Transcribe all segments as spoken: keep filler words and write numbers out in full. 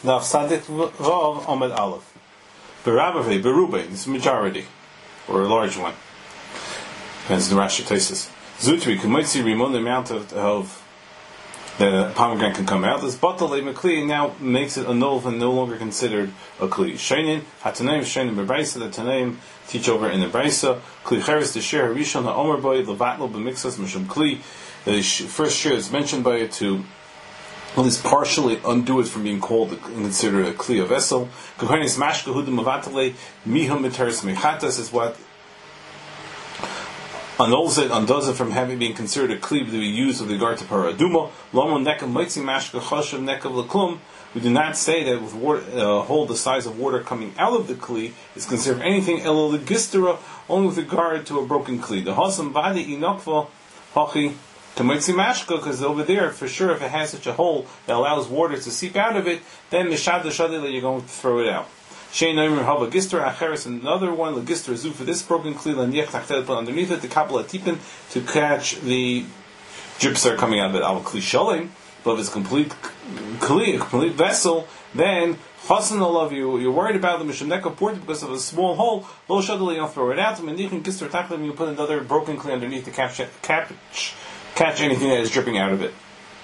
Now, Sadik Vav Ahmed Aleph. Berabave, Berube, this is majority, or a large one. Depends on the Rashi Tesis. Zutri, Kumitzi, Rimon, the amount of, of the pomegranate can come out. This bottle of Kli now makes it annulled and no longer considered a Kli. Shainin, Hatanaim, Shainin, Bebraisa, the Tanaim teach over in the Braisa. Kli Cheres, the Shir, Rishon, Omer Boy, Levatlo, Bemixas, Mishum Kli. The first Shir is mentioned by it to at least partially undo it from being called and considered a Kli of vessel. Kohanis Mashka Hudim Avatale, Mihum Miteres Mechatas is what annuls it, undoes it from having being considered a Kli to be used with regard to Paraduma. Lomo Nekav Moitzi Mashka Choshev Nekav Lakum. We do not say that with water, uh, hole the size of water coming out of the Kli is considered anything Elo Legistera, only with regard to a broken Kli. The Hasam Vadi Inokva Hachi Tomitzi Mashka, because over there, for sure, if it has such a hole that allows water to seep out of it, then Mishad Shadila, you're going to throw it out. Shein Omer Hava Gister Acheres, another one, the Gister Zu for this broken Kli, and Yech Tachtel put underneath it, the Kabbalah Tipin, to catch the drips that are coming out of it. Our Kli Shalim, but if it's a complete Kli, a complete vessel, then Chasan love you, you're worried about the Mishneka port because of a small hole, Lo Shadila, you don't throw it out, and Nichin Gister Tachtel, you put another broken Kli underneath to catch it, catch catch anything that is dripping out of it.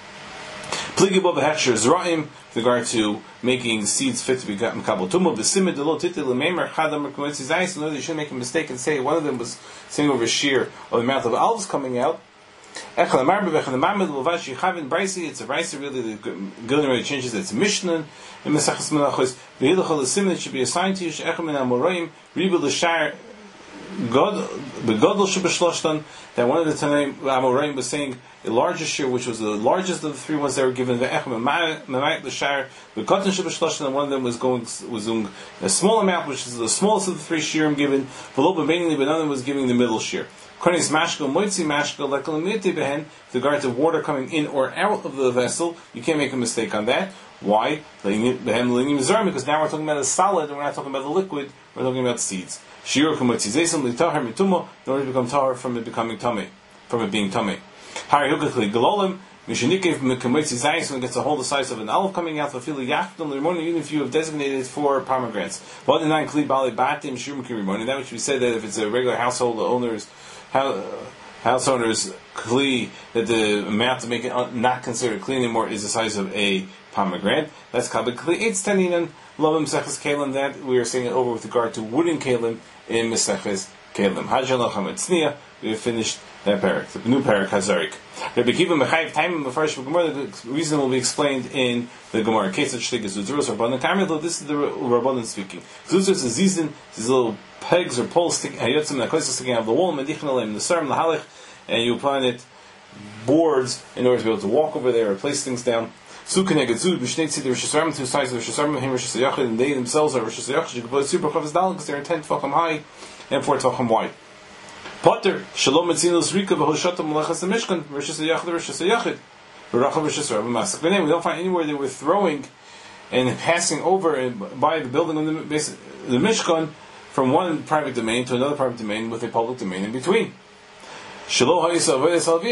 Pligi Bob Hechsher Zraim, with regard to making seeds fit to be gotten Kabbalah Tumah, the Simid, the Lo Titil, the Maimer, Chadam, Rekomitzi Zayis, in order you shouldn't make a mistake and say one of them was saying over shear of the amount of olives coming out. Echel Amar Bevech and the Mamad, Lovash Yichavin Braisi, it's a Braisi, really, the Gilin really changes it, it's a Mishnah, in Mesachas Menachos, the Hilachol, the Simid should be assigned to you, Echem and Amoraim, Ribu L'Shar, God, Begodol Shebeshloshtan, that one of the Tanaim Amoraim was saying a larger share, which was the largest of the three ones that were given the Echem Mamayit L'Shar, Begotin Shebeshloshtan, and one of them was going was doing a small amount, which is the smallest of the three shirim given. Below Bebainly, but another was giving the middle share. Konis Mashko, Moitzi Mashko, Lekalimiti Behen, with regard to water coming in or out of the vessel, you can't make a mistake on that. Why? Because now we're talking about a solid and we're not talking about the liquid, we're talking about seeds. Shiro kumatzizesam litahar mituma, in order to become tahar from it becoming tummy, from it being tummy. Hari hukachli galolim, mishanikev mekumatzizayis, when it gets a hold the size of an olive coming out, fulfilling yachtam limoni, even if you have designated it for pomegranates. What nine kli bali batim shirum kirimoni. That which we said that if it's a regular household owner's house owner's kli, that the amount to make it not considered clean anymore is the size of a pomegranate. That's kabbalah kli. It's taninan lovim seches kalim, that we are saying it over with regard to wooden kalim in Meseches Kalim. Hajjalach HaMetzniya, we have finished that parak. The new parak Hazarik. Rabbi Kiva Mechayiv Taimim Mefarish Gemara, the reason will be explained in the Gemara. Kesach Shtig is Zuzurus Rabbanan Kamil, this is the Rabbanan speaking. Zuzurus is Zizin, these little pegs or poles sticking, Hayotzim, Nakoisa sticking out of the wall, Medichin Aleim, the Sarm, the Halach, and you find it boards in order to be able to walk over there or place things down. Sukan Egazud, Mishnei Tzid, Rosh Hashanah, two sides of Rosh Hashanah, Him Rosh Hashanah, and they themselves are Rosh Hashanah, you can put super chavas down because they're ten tefachim high and four tefachim wide. Potter, Shalom Metzinos Rika, V'Hoshatam Malachas Mishkan, Rosh Hashanah, Rosh Hashanah, V'Rachav Rosh Hashanah, Masak. We don't find anywhere they were throwing and passing over by the building of the, the Mishkan from one private domain to another private domain with a public domain in between. Because the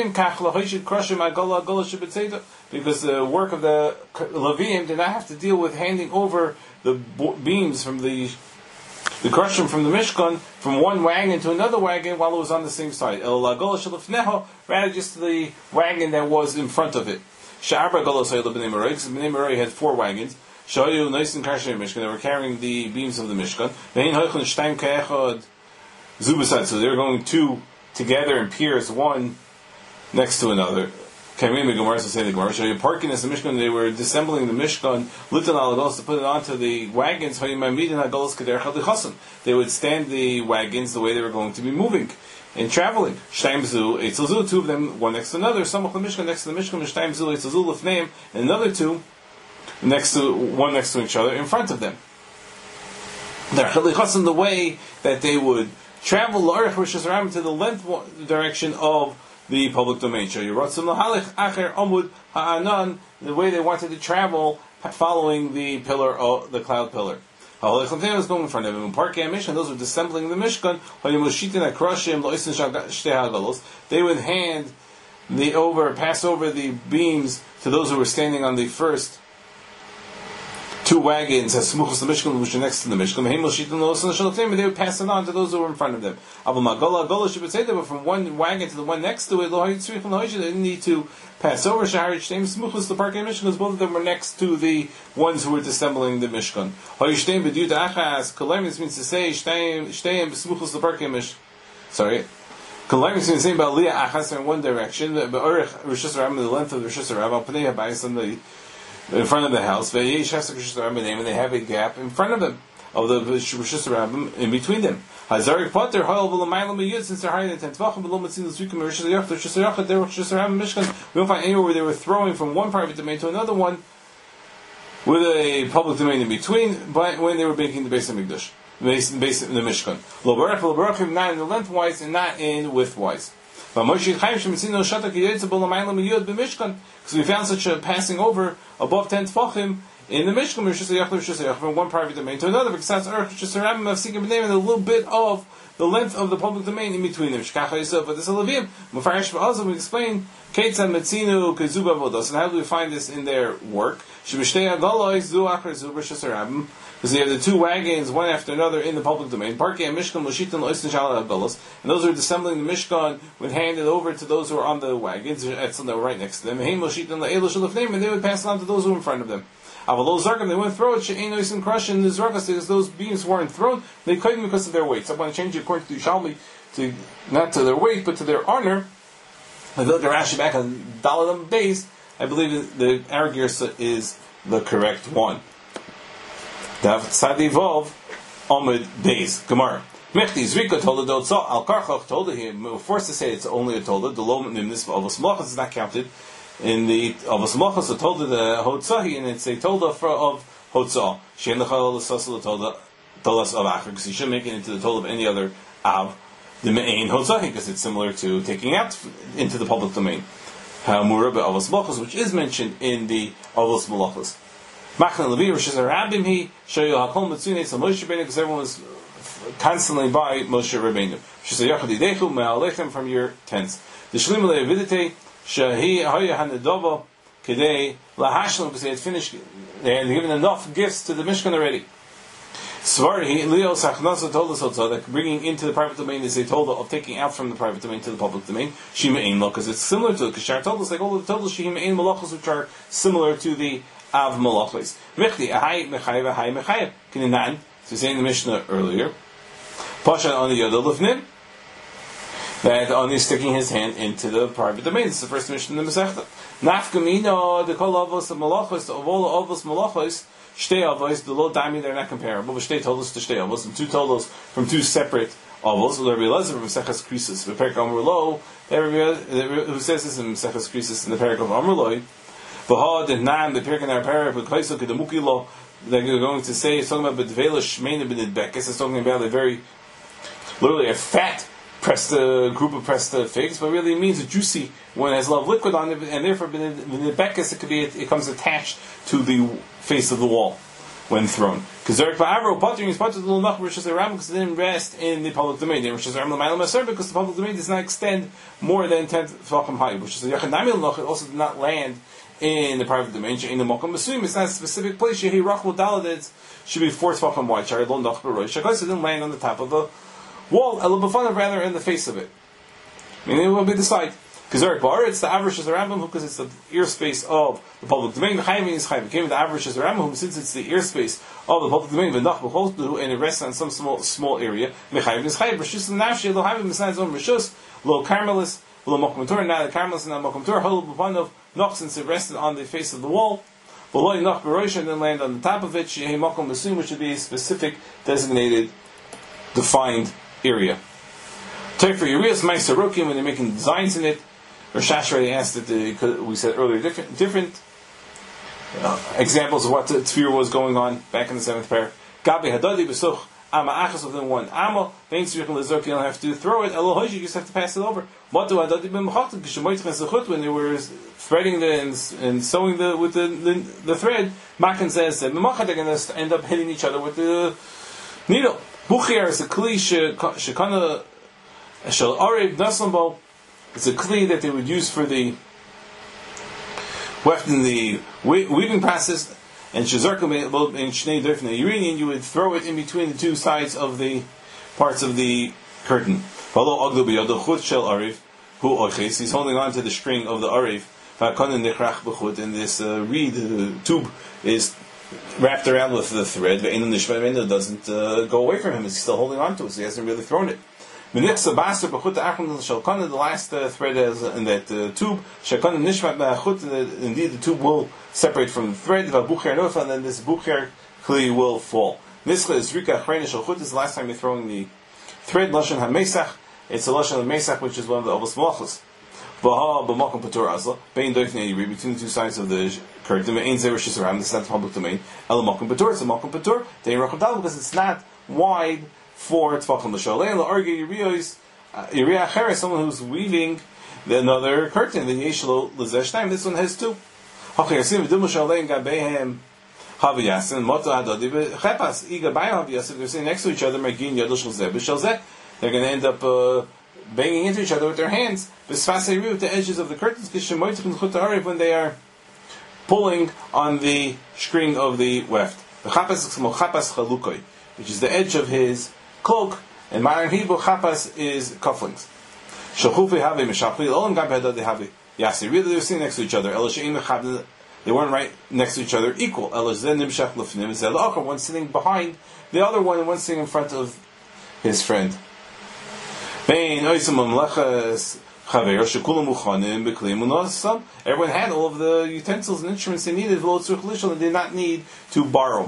work of the Levim did not have to deal with handing over the beams from the the crushing from the Mishkan from one wagon to another wagon while it was on the same side. Rather just the wagon that was in front of it. Bnei Merari had four wagons. They were carrying the beams of the Mishkan. So they were going two together in piers, one next to another. Kamim the Gemara say the Gemara. So you're parking as the Mishkan. They were disassembling the Mishkan, litan al to put it onto the wagons. They would stand the wagons the way they were going to be moving and traveling. Shtaimzu, Eitzelzu, two of them, one next to another. Samach the Mishkan next to the Mishkan. Shtaimzu, Eitzelzu, Lefneim, and another two next to one next to each other in front of them. They're the way that they would travel Larich Rosh Hashanah to the length direction of the public domain. The way they wanted to travel following the pillar, of the cloud pillar. Was going in front of him. Those were dissembling the Mishkan. They would hand the over, pass over the beams to those who were standing on the first two wagons as smuchos the Mishkan, which are next to the Mishkan, and they would pass it on to those who were in front of them. Should say that, but from one wagon to the one next to it, they didn't need to pass over. Smuchos the Parkei Mishkan, because both of them were next to the ones who were disassembling the Mishkan. This means to say smuchos the Parkei Mishkan. Sorry. Kalaim is saying about Leah Achas in one direction, but Urich Rosh Hashanah, the length of the Rosh Hashanah, Pnei Habayis on the in front of the house, and they have a gap in front of them, of the Rosh Hashanah in between them. Hazarik Potter, Hoyel V'Lamayla Miyud, since they're higher than ten Tvachim, V'Lo Matzin L'Zukim, Rosh Hashanah, Rosh Hashanah, they're Rosh Hashanah Mishkan. We don't find anywhere where they were throwing from one private domain to another one with a public domain in between, but when they were making the Beis HaMikdash. Based in the Mishkan. Lo Barach, Lo Barachim, not in the lengthwise and not in widthwise. Because we found such a passing over above ten tefachim in the Mishkan from one private domain to another. Because that's a little bit of the length of the public domain in between them. But this Levim, we explain Keitzad Metzinu Kezuba Vodos, and how do we find this in their work? Because you have the two wagons, one after another, in the public domain. Parkei and Mishkan, Moshitan, Loistin, Shala, Abelos. And those who are assembling the Mishkan would hand it over to those who are on the wagons, that were right next to them. And they would pass it on to those who were in front of them. Avalol Zargam, they wouldn't throw it, She'ein Oisin Crush, and the Zargas, because those beams weren't thrown, they couldn't because of their weight. So I want to change it according to Yishalmi, to, not to their weight, but to their honor. I look at Rashi back on Daladam Beis, I believe the Aragirsa is the correct one. Dav Tzadivov Omid Beis Gemara. Mechti Zvika told the Dotza Al Karchach told him. We're forced to say it's only a Tolda. The Lom Nimnis of Avos Malachas is not counted in the Avos Malachas. The Tolda the Hotzahi, and it's a Tolda of Hotzah. Shein Lechal L'Sasal Tolda Tolas of Acher, because you shouldn't make it into the Tolda of any other Av the Me'ain Hotzahi, because it's similar to taking out into the public domain. Ha'amura be'Avos Malachas, which is mentioned in the Avos Malachas. Machna Levi, Rosh Hashanah he Shayu Hakol Mitzunei Tzal Moshe Rabbeinu, because everyone was constantly by Moshe Rabbeinu. Rosh Hashanah Yachadidechu Me'alechem from your tents. The Shlim Le'avidite Shahi Haya Hanadova Kedei Lahashlam, because they had finished, they had given enough gifts to the Mishkan already. Svarhi Leo Sachnasa told us also that bringing into the private domain is a told of taking out from the private domain to the public domain. Shima Ein Lo, because it's similar to the Kishar told us, like all the told us Shima Ein Malachos, which are similar to the Av Malachos. Mechti Ahai Mechayev Ahai Mechayev Kininan. So we say in the Mishnah earlier, Pasha on the Yodel Lefnim, that Ani is sticking his hand into the private domain. This is the first Mishnah in the Masechta. Nafkamina the Kol Avos Malachos of all Avos Malachos. Shtei avos, the low daimi, they're not comparable. But shtei tolos to shtei avos, and two tolos from two separate avos. Rabbi Elazar from Maseches Krisis, the Perek Amar Lo, who says this in Maseches Krisis in the Perek of Amar Lo. V'ha the Nam, the Perek in our Perek, but Kaisel Kedemuki Lo, they're going to say, it's talking about Bedvela Shmeina B'nidbekes, it's talking about a very, literally a fat presta, group of presta figs, but really it means a juicy one, has a lot of liquid on it, and therefore B'nidbekes, it could be, it comes attached to the face of the wall when thrown. Because Zerek Ba'avro Pottering is part of the little Nach Rosh Hashanah because it didn't rest in the public domain. Rosh Hashanah because the public domain does not extend more than ten Tvachim high, which is the Yachanami L'Nach, it also did not land in the private domain. In the Mokum Masuyim, it's not a specific place. Yehi Rachel Daladid should be four Tvachim wide. Shari Lo Nach B'Rosh. Shakos didn't land on the top of the wall. Elabafana rather in the face of it. Meaning it will be the side. Because Zerek Bar, it's the average as the Rambam, because it's the airspace of the public domain. The Chayim is Chayim. Came the average as the Rambam, since it's the airspace of the public domain, and it rests on some small small area. Mechayim is Chayim. Rishus and Nafshi, lo Havim besides own Rishus, lo Carmelis, lo Mokum Torah. Now the Carmelis and the Mokum Torah, hol b'panov noch, since it rested on the face of the wall. Below noch b'rosh, and then land on the top of it. Shehi Mokum Masum, which should be a specific, designated, defined area. Take for Urias Meister Rokim when they're making designs in it. Rashash already asked that the, we said earlier different different uh, examples of what the tefillah was going on back in the seventh pair. Gabi hadadi besuch ama achas within one ama. Vein tzrichim lezok, you don't have to throw it. Elohoji, you just have to pass it over. What do hadadi b'machatan kishemoytchen zechut, when they were threading the and, and sewing the with the the, the thread. Makan says that b'machat they're going to end up hitting each other with the needle. Buchiar is a kli shekana shel arev naslambo. It's a kli that they would use for the in the weaving process. and shazarka in shnei dofnei Iranian, you would throw it in between the two sides of the parts of the curtain. Follow agdu biyado chut shel ariv hu oiches. He's holding on to the string of the ariv. Va'konen nechrach b'chut, and this uh, reed uh, tube is wrapped around with the thread. Ve'einu nishmat ve'einu doesn't uh, go away from him. He's still holding on to it, so he hasn't really thrown it. The last uh, thread is in that uh, tube. Indeed, the tube will separate from the thread, and then this bucher kli will fall. This is rika is the last time you're throwing the thread. Lashon hamesach. It's a lashon hamesach, which is one of the avos malachos. Between the two sides of the curtain, this is not public domain. It's a makom patur. Because it's not wide for tzvachim l'shalei. L'arge yiriyos yiriyah acheres, someone who's weaving another curtain. Then yeshlo l'zesh time. This one has two. Hachayasim v'dim l'shalei gabehem haviyasim moto hadodi v'chepas iga bayim haviyasim. They're sitting next to each other. Magin yadosh l'zeh b'shalzeh. They're going to end up uh, banging into each other with their hands. V'sfasei with the edges of the curtains. Kishemoytzim chut ha'ariv, when they are pulling on the string of the weft. V'chapas k'smo chapas chalukoi, which is the edge of his cloak, and Ma'arim Hebrew chapas is cufflinks. Shachufi have mishapli olam gam behadad dehavi yasi. Really, they were sitting next to each other. They weren't right next to each other, equal. One sitting behind the other one, and one sitting in front of his friend. Everyone had all of the utensils and instruments they needed. They did not need to borrow.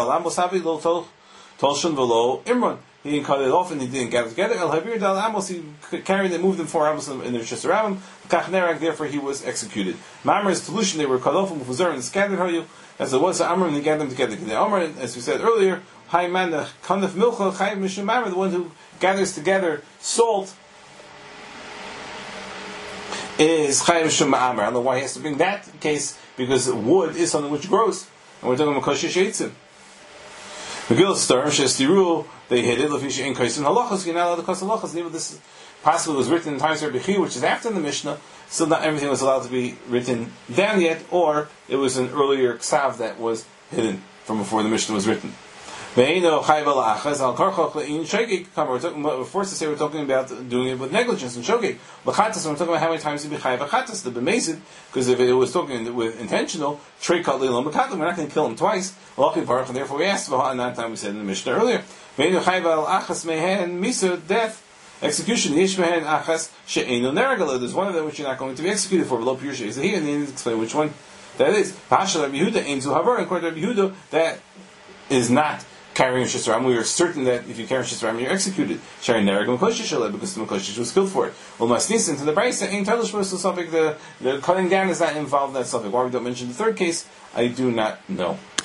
He didn't cut it off and he didn't gather together. El Habir Dal Amos, he carried and moved them four Amos in the Rishus Rabbim. Kachnerak, therefore he was executed. Mamre's solution, they were cut off and Mufuzar and scattered Hayu, as it was Amr, and he gathered them together. The Amr, as we said earlier, Hay Man, the Kanef Milcha, Chayiv Mishum Mamre, the one who gathers together salt, is Chayiv Mishum Mamre. I don't know why he has to bring that case, because wood is something which grows, and we're talking about Koshish Eitzim. Megillah Star, Shestiru, they hid it. Lafisha in Kaisim Halachos, you're not allowed to cuss halachos. Even this possibly was written in times of Rabbi Chi, which is after the Mishnah. Still, not everything was allowed to be written down yet, or it was an earlier ksav that was hidden from before the Mishnah was written. We're talking, we're forced to say we're talking about doing it with negligence and shogeg. L'chatas, we're talking about how many times you be chayav l'chatas, the b'mezid, because if it was talking with intentional, trei katli lo mekatim, we're not going to kill him twice. And therefore we asked, and that time we said in the Mishnah earlier, death, execution, there's one of them which you're not going to be executed for, below pure is here, and they didn't explain which one that is. According to Rabbi Yehuda, that is not carrying Rishus Ram. We are certain that if you carry Rishus Ram, you're executed. Sharing Nereg Mekoshish, because the Mekoshish was killed for it. Well, Masnisin to the Brayse, ain't Telish was the suffix. The the cutting down is not involved in that suffix. Why we don't mention the third case, I do not know.